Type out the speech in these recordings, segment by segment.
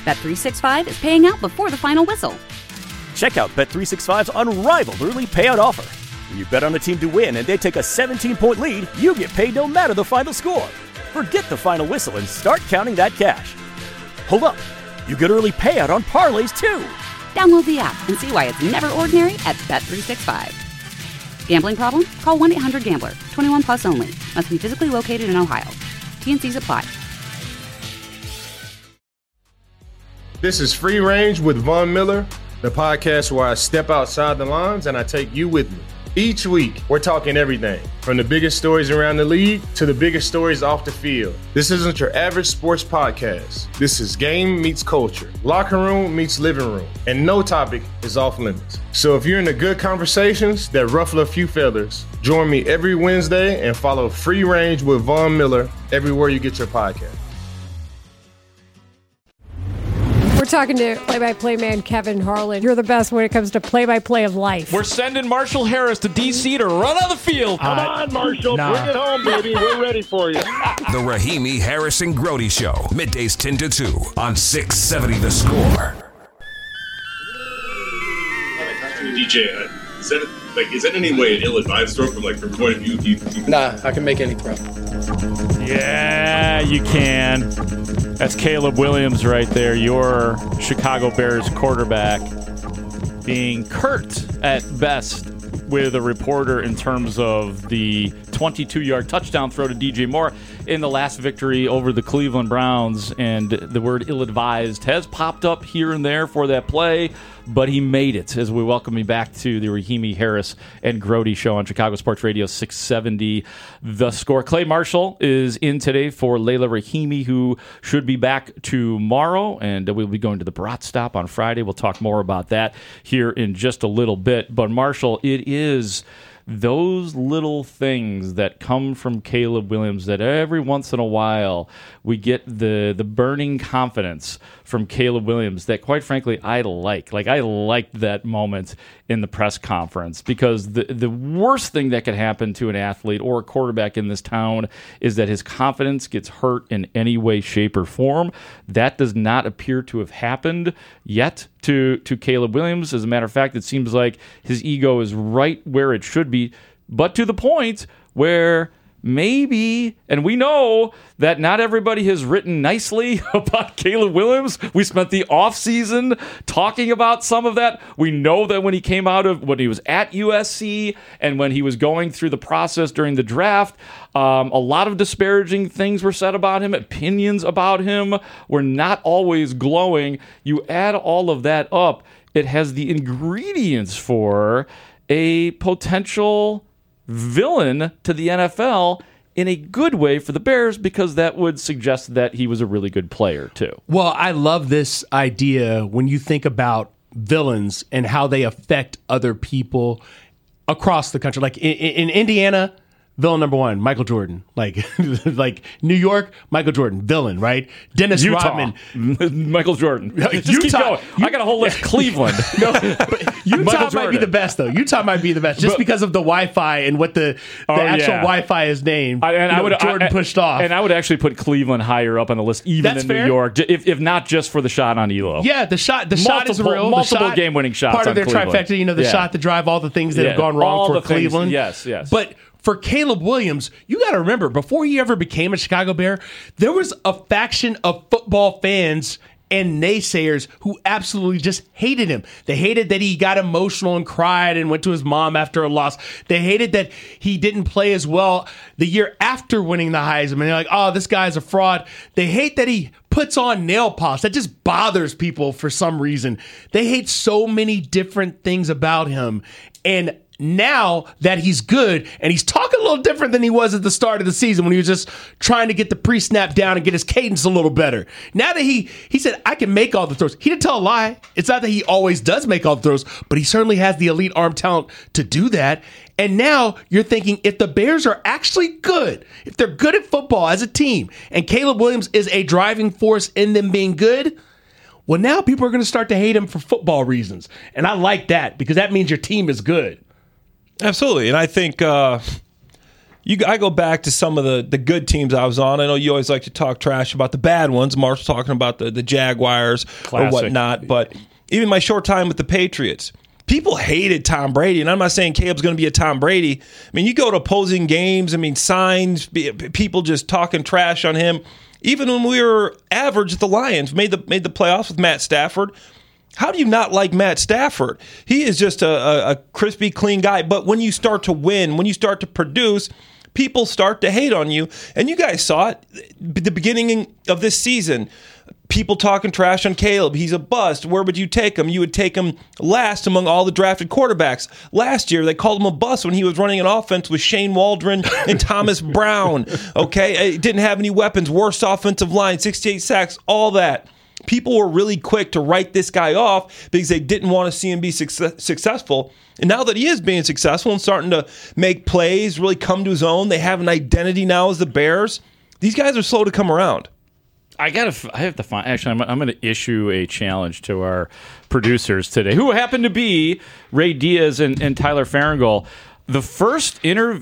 Bet365 is paying out before the final whistle. Check out Bet365's unrivaled early payout offer. When you bet on a team to win and they take a 17-point lead, you get paid no matter the final score. Forget the final whistle and start counting that cash. Hold up. You get early payout on parlays, too. Download the app and see why it's never ordinary at Bet365. Gambling problem? Call 1-800-GAMBLER. 21 plus only. Must be physically located in Ohio. T&Cs apply. This is Free Range with Von Miller, the podcast where I step outside the lines and I take you with me. Each week, we're talking everything from the biggest stories around the league to the biggest stories off the field. This isn't your average sports podcast. This is game meets culture, locker room meets living room, and no topic is off limits. So if you're into good conversations that ruffle a few feathers, join me every Wednesday and follow Free Range with Von Miller everywhere you get your podcast. We're talking to play-by-play man Kevin Harlan. You're the best when it comes to play-by-play of life. We're sending Marshall Harris to D.C. to run on the field. Come on, Marshall. Bring it home, baby. We're ready for you. The Rahimi Harris and Grody Show. Middays 10 to 2 on 670 The Score. DJ, is that in any way an ill-advised throw from your point of view? Nah, I can make any throw. Yeah, you can. That's Caleb Williams right there, your Chicago Bears quarterback, being curt at best with a reporter in terms of the 22-yard touchdown throw to DJ Moore in the last victory over the Cleveland Browns. And the word ill-advised has popped up here and there for that play, but he made it as we welcome you back to the Rahimi Harris and Grody Show on Chicago Sports Radio 670 The Score. Clay Marshall is in today for Layla Rahimi, who should be back tomorrow, and we'll be going to the Brat Stop on Friday. We'll talk more about that here in just a little bit. But Marshall, it is those little things that come from Caleb Williams that every once in a while we get the burning confidence from Caleb Williams that, quite frankly, I like. I liked that moment in the press conference, because the worst thing that could happen to an athlete or a quarterback in this town is that his confidence gets hurt in any way, shape, or form. That does not appear to have happened yet to Caleb Williams. As a matter of fact, it seems like his ego is right where it should be, but to the point where maybe, and we know that not everybody has written nicely about Caleb Williams. We spent the offseason talking about some of that. We know that when he was at USC and when he was going through the process during the draft, a lot of disparaging things were said about him. Opinions about him were not always glowing. You add all of that up, it has the ingredients for a potential villain to the NFL in a good way for the Bears, because that would suggest that he was a really good player too. Well, I love this idea when you think about villains and how they affect other people across the country. Like in Indiana, villain number one, Michael Jordan. Like New York, Michael Jordan, villain, right? Dennis Utah, Rodman, Michael Jordan. Just Utah, keep going. I got a whole list. Cleveland. No, but Utah might be the best though. Utah might be the best just because of the Wi-Fi and what the actual Wi-Fi is named. Jordan pushed off, and I would actually put Cleveland higher up on the list, even in New York, if not just for the shot on Elo. Yeah, the shot is real. Multiple game-winning shots. Part of their Cleveland. trifecta, the shot, the drive, all the things that have gone wrong for Cleveland. Yes. But for Caleb Williams, you got to remember, before he ever became a Chicago Bear, there was a faction of football fans and naysayers who absolutely just hated him. They hated that he got emotional and cried and went to his mom after a loss. They hated that he didn't play as well the year after winning the Heisman. They're like, oh, this guy's a fraud. They hate that he puts on nail polish. That just bothers people for some reason. They hate so many different things about him. And now that he's good, and he's talking a little different than he was at the start of the season when he was just trying to get the pre-snap down and get his cadence a little better. Now that he said, I can make all the throws. He didn't tell a lie. It's not that he always does make all the throws, but he certainly has the elite arm talent to do that. And now you're thinking, if the Bears are actually good, if they're good at football as a team, and Caleb Williams is a driving force in them being good, well, now people are going to start to hate him for football reasons. And I like that, because that means your team is good. Absolutely. And I think, I go back to some of the good teams I was on. I know you always like to talk trash about the bad ones. Mark's talking about the Jaguars or whatnot. But even my short time with the Patriots, people hated Tom Brady. And I'm not saying Caleb's going to be a Tom Brady. I mean, you go to opposing games, signs, people just talking trash on him. Even when we were average at the Lions, made the playoffs with Matt Stafford. How do you not like Matt Stafford? He is just a crispy, clean guy. But when you start to win, when you start to produce, people start to hate on you. And you guys saw it at the beginning of this season. People talking trash on Caleb. He's a bust. Where would you take him? You would take him last among all the drafted quarterbacks. Last year, they called him a bust when he was running an offense with Shane Waldron and Thomas Brown. Okay? It didn't have any weapons. Worst offensive line, 68 sacks, all that. People were really quick to write this guy off because they didn't want to see him be successful. And now that he is being successful and starting to make plays, really come to his own, they have an identity now as the Bears. These guys are slow to come around. I have to find. Actually, I'm going to issue a challenge to our producers today, who happen to be Ray Diaz and Tyler Farringal. The first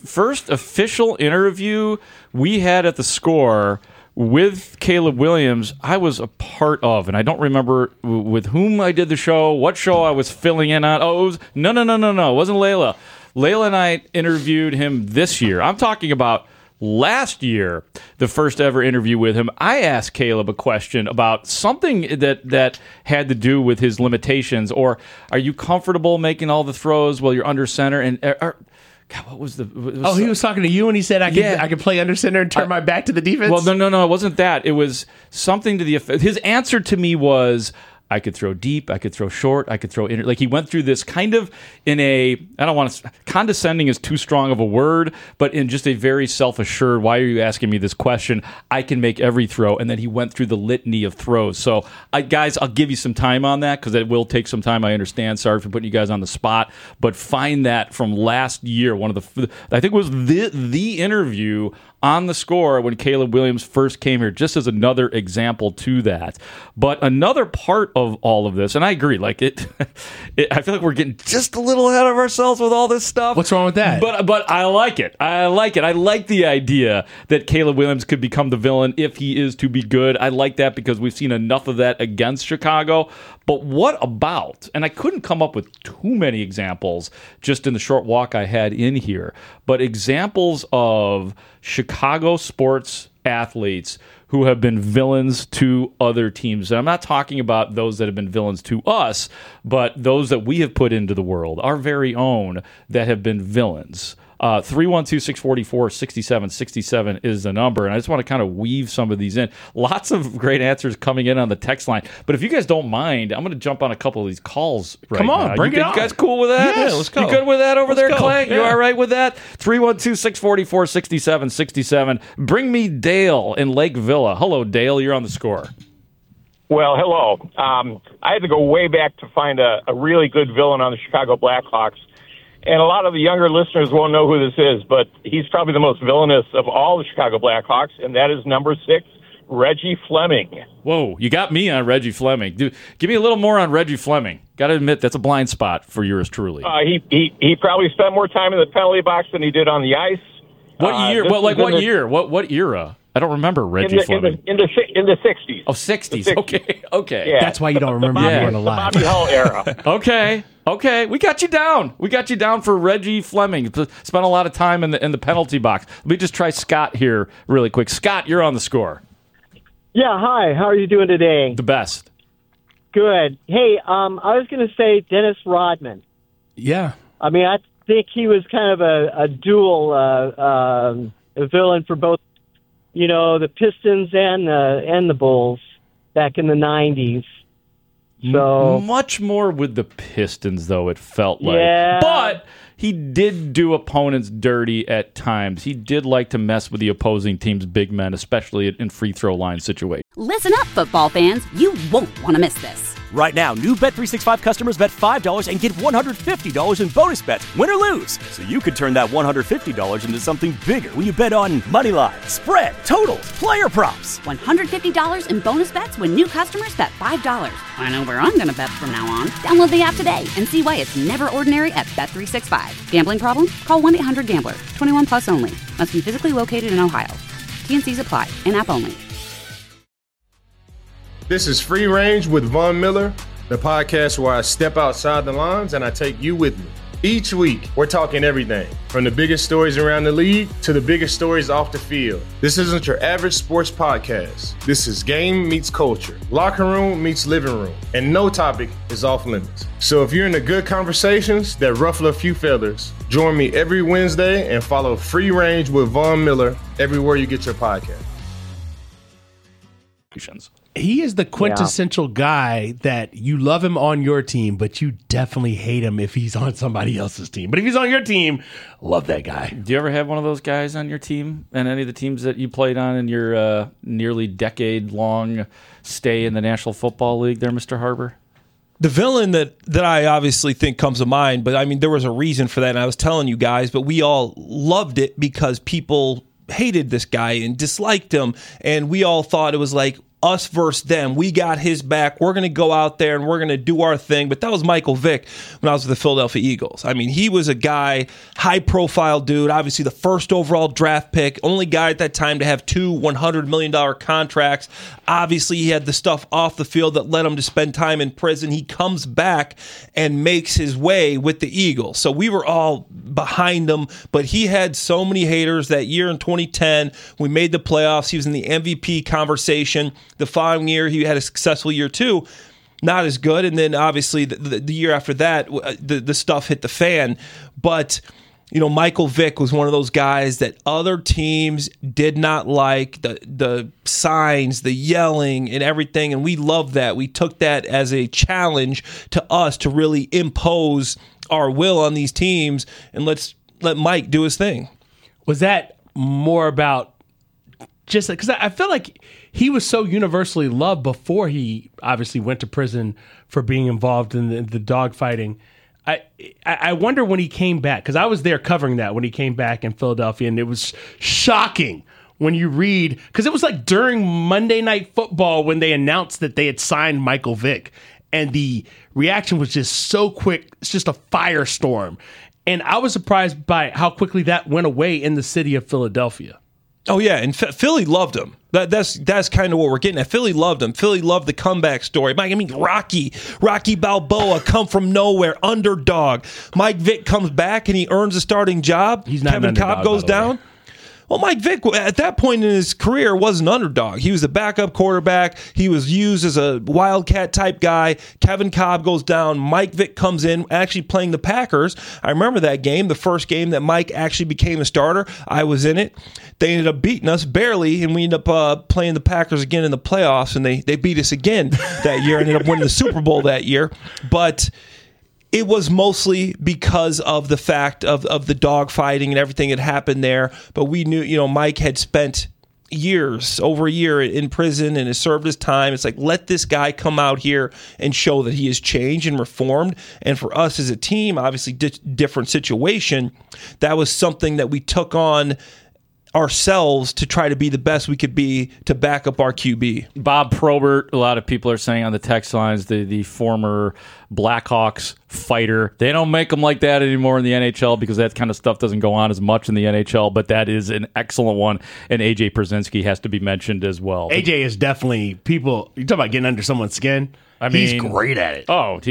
official interview we had at the Score with Caleb Williams, I was a part of, and I don't remember with whom I did the show, what show I was filling in on. Oh, it was, no. It wasn't Layla. Layla and I interviewed him this year. I'm talking about last year, the first ever interview with him. I asked Caleb a question about something that had to do with his limitations, or are you comfortable making all the throws while you're under center? And God, what was the? He was talking to you, and he said, I could play under center and turn my back to the defense? Well, no, it wasn't that. It was something to the effect. His answer to me was, I could throw deep, I could throw short, I could throw in. Like, he went through this kind of in a, I don't want to, condescending is too strong of a word, but in just a very self-assured, why are you asking me this question? I can make every throw. And then he went through the litany of throws. So, guys, I'll give you some time on that because it will take some time. I understand. Sorry for putting you guys on the spot. But find that from last year, one of the, I think it was the interview on the Score when Caleb Williams first came here, just as another example to that. But another part of all of this, and I agree, like I feel like we're getting just a little ahead of ourselves with all this stuff. What's wrong with that? But I like it. I like the idea that Caleb Williams could become the villain if he is to be good. I like that because we've seen enough of that against Chicago. But what about, and I couldn't come up with too many examples just in the short walk I had in here, but examples of Chicago sports athletes who have been villains to other teams. And I'm not talking about those that have been villains to us, but those that we have put into the world, our very own, that have been villains. 312-644-6767 is the number, and I just want to kind of weave some of these in. Lots of great answers coming in on the text line, but if you guys don't mind, I'm going to jump on a couple of these calls right Come on, now. bring it on. You guys cool with that? Yes, let's go. You good with that over there, Clay? Yeah. You all right with that? 312-644-6767. Bring me Dale in Lake Villa. Hello, Dale. You're on the Score. Well, hello. I had to go way back to find a really good villain on the Chicago Blackhawks. And a lot of the younger listeners won't know who this is, but he's probably the most villainous of all the Chicago Blackhawks, and that is number 6, Reggie Fleming. Whoa, you got me on Reggie Fleming. Dude, give me a little more on Reggie Fleming. Got to admit, that's a blind spot for yours truly. He probably spent more time in the penalty box than he did on the ice. What year? What year? What era? I don't remember Reggie Fleming. In the 60s. Oh, 60s. Okay. Yeah. That's why you don't remember being alive. The Bobby Hull era. Okay. We got you down. For Reggie Fleming. Spent a lot of time in the penalty box. Let me just try Scott here really quick. Scott, you're on the Score. Yeah, hi. How are you doing today? The best. Good. Hey, I was going to say Dennis Rodman. Yeah. I mean, I think he was kind of a dual villain for both, the Pistons and the Bulls back in the 90s. So much more with the Pistons, though, it felt like. Yeah. But he did do opponents dirty at times. He did like to mess with the opposing team's big men, especially in free throw line situations. Listen up, football fans. You won't want to miss this. Right now, new Bet365 customers bet $5 and get $150 in bonus bets, win or lose. So you could turn that $150 into something bigger when you bet on moneyline, spread, totals, player props. $150 in bonus bets when new customers bet $5. I know where I'm going to bet from now on. Download the app today and see why it's never ordinary at Bet365. Gambling problem? Call 1-800-GAMBLER. 21 plus only. Must be physically located in Ohio. T&Cs apply. In-app only. This is Free Range with Von Miller, the podcast where I step outside the lines and I take you with me. Each week, we're talking everything from the biggest stories around the league to the biggest stories off the field. This isn't your average sports podcast. This is game meets culture, locker room meets living room, and no topic is off limits. So if you're into good conversations that ruffle a few feathers, join me every Wednesday and follow Free Range with Von Miller everywhere you get your podcast. He is the quintessential guy that you love him on your team, but you definitely hate him if he's on somebody else's team. But if he's on your team, love that guy. Do you ever have one of those guys on your team and any of the teams that you played on in your nearly decade-long stay in the National Football League there, Mr. Harbor? The villain that I obviously think comes to mind, but I mean, there was a reason for that, and I was telling you guys, but we all loved it because people hated this guy and disliked him, and we all thought it was like us versus them. We got his back. We're going to go out there and we're going to do our thing. But that was Michael Vick when I was with the Philadelphia Eagles. I mean, he was a guy, high-profile dude, obviously the first overall draft pick, only guy at that time to have 2 $100 million contracts. Obviously, he had the stuff off the field that led him to spend time in prison. He comes back and makes his way with the Eagles. So we were all behind him, but he had so many haters that year in 2010. We made the playoffs. He was in the MVP conversation. The following year, he had a successful year too. Not as good. And then obviously the year after that, the stuff hit the fan. But, you know, Michael Vick was one of those guys that other teams did not like, the signs, the yelling and everything. And we loved that. We took that as a challenge to us to really impose our will on these teams and let Mike do his thing. Was that more about just because I feel like he was so universally loved before he obviously went to prison for being involved in the dogfighting. I wonder when he came back, because I was there covering that when he came back in Philadelphia, and it was shocking when you read, because it was like during Monday Night Football when they announced that they had signed Michael Vick, and the reaction was just so quick. It's just a firestorm. And I was surprised by how quickly that went away in the city of Philadelphia. Oh, yeah, and Philly loved him. That's kind of what we're getting at. Philly loved him. Philly loved the comeback story. I mean, Rocky Balboa, come from nowhere, underdog. Mike Vick comes back and he earns a starting job. He's not Kevin Cobb goes down. Well, Mike Vick, at that point in his career, was an underdog. He was a backup quarterback. He was used as a wildcat-type guy. Kevin Cobb goes down. Mike Vick comes in, actually playing the Packers. I remember that game, the first game that Mike actually became a starter. I was in it. They ended up beating us barely, and we ended up playing the Packers again in the playoffs, and they beat us again that year, ended up winning the Super Bowl that year. But it was mostly because of the fact of the dogfighting and everything that happened there. But we knew, you know, Mike had spent over a year in prison and has served his time. It's like, let this guy come out here and show that he has changed and reformed. And for us as a team, obviously different situation, that was something that we took on ourselves to try to be the best we could be to back up our QB. Bob Probert, a lot of people are saying on the text lines, the former Blackhawks fighter. They don't make them like that anymore in the NHL because that kind of stuff doesn't go on as much in the NHL, but that is an excellent one, and AJ Pierzynski has to be mentioned as well. AJ is definitely, people, you talk about getting under someone's skin. I mean, he's great at it. Oh,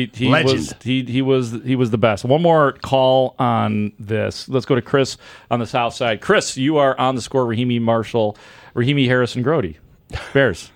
he was the best. One more call on this. Let's go to Chris on the south side. Chris, you are on the score. Rahimi Harrison Grody, Bears.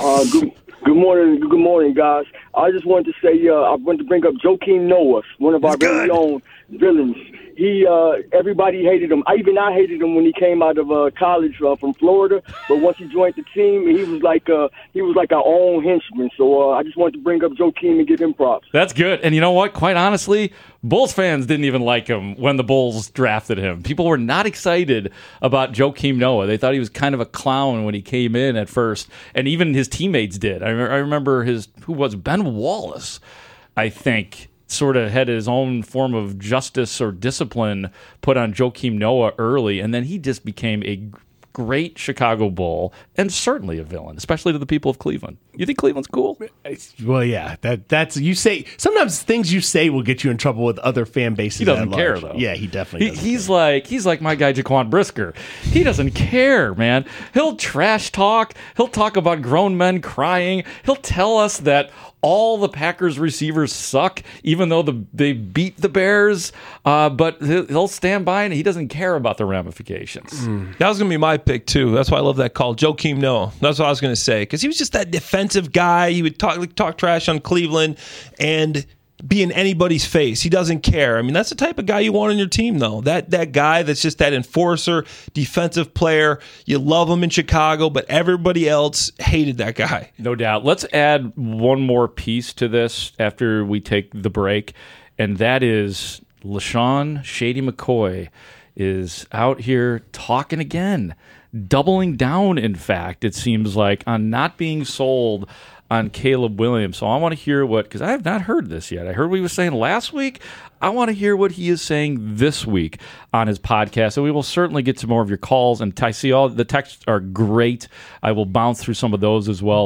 Good morning, guys. I just wanted to say I wanted to bring up Joakim Noah, one of our very own villains. Everybody hated him. I hated him when he came out of college from Florida. But once he joined the team, he was like our own henchman. So I just wanted to bring up Joakim and give him props. That's good. And you know what? Quite honestly, Bulls fans didn't even like him when the Bulls drafted him. People were not excited about Joakim Noah. They thought he was kind of a clown when he came in at first, and even his teammates did. I remember Ben Wallace, I think, sort of had his own form of justice or discipline put on Joakim Noah early, and then he just became a great Chicago Bull and certainly a villain, especially to the people of Cleveland. You think Cleveland's cool? Well, yeah. That's you say. Sometimes things you say will get you in trouble with other fan bases. He doesn't care, though. Yeah, he definitely doesn't. He's like my guy Jaquan Brisker. He doesn't care, man. He'll trash talk. He'll talk about grown men crying. He'll tell us that all the Packers receivers suck, even though they beat the Bears. But he'll stand by, and he doesn't care about the ramifications. That was going to be my pick, too. That's why I love that call. Joakim Noah. That's what I was going to say. Because he was just that defensive guy. He would talk trash on Cleveland and be in anybody's face. He doesn't care. I mean, that's the type of guy you want on your team, though. That guy that's just that enforcer, defensive player. You love him in Chicago, but everybody else hated that guy. No doubt. Let's add one more piece to this after we take the break, and that is LeSean Shady McCoy is out here talking again, doubling down, in fact, it seems like, on not being sold on Caleb Williams. So I want to hear because I have not heard this yet. I heard what he was saying last week. I want to hear what he is saying this week on his podcast. So we will certainly get to more of your calls. And I see all the texts are great. I will bounce through some of those as well.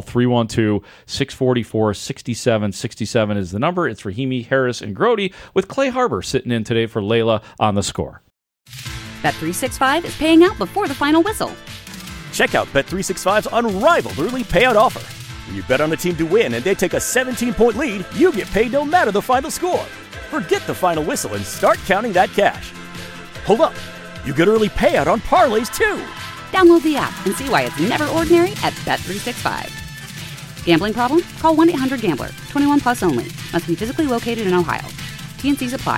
312-644-6767 is the number. It's Rahimi, Harris, and Grody with Clay Harbor sitting in today for Layla on The Score. Bet365 is paying out before the final whistle. Check out Bet365's unrivaled early payout offer. When you bet on a team to win and they take a 17-point lead, you get paid no matter the final score. Forget the final whistle and start counting that cash. Hold up. You get early payout on parlays, too. Download the app and see why it's never ordinary at Bet365. Gambling problem? Call 1-800-GAMBLER. 21 plus only. Must be physically located in Ohio. T&Cs apply.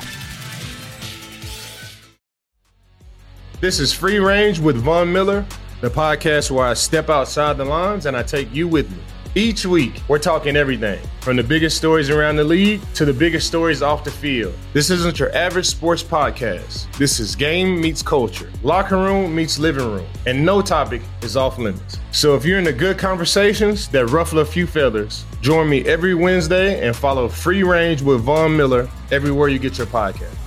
This is Free Range with Von Miller, the podcast where I step outside the lines and I take you with me. Each week, we're talking everything from the biggest stories around the league to the biggest stories off the field. This isn't your average sports podcast. This is game meets culture, locker room meets living room, and no topic is off limits. So if you're into good conversations that ruffle a few feathers, join me every Wednesday and follow Free Range with Von Miller everywhere you get your podcast.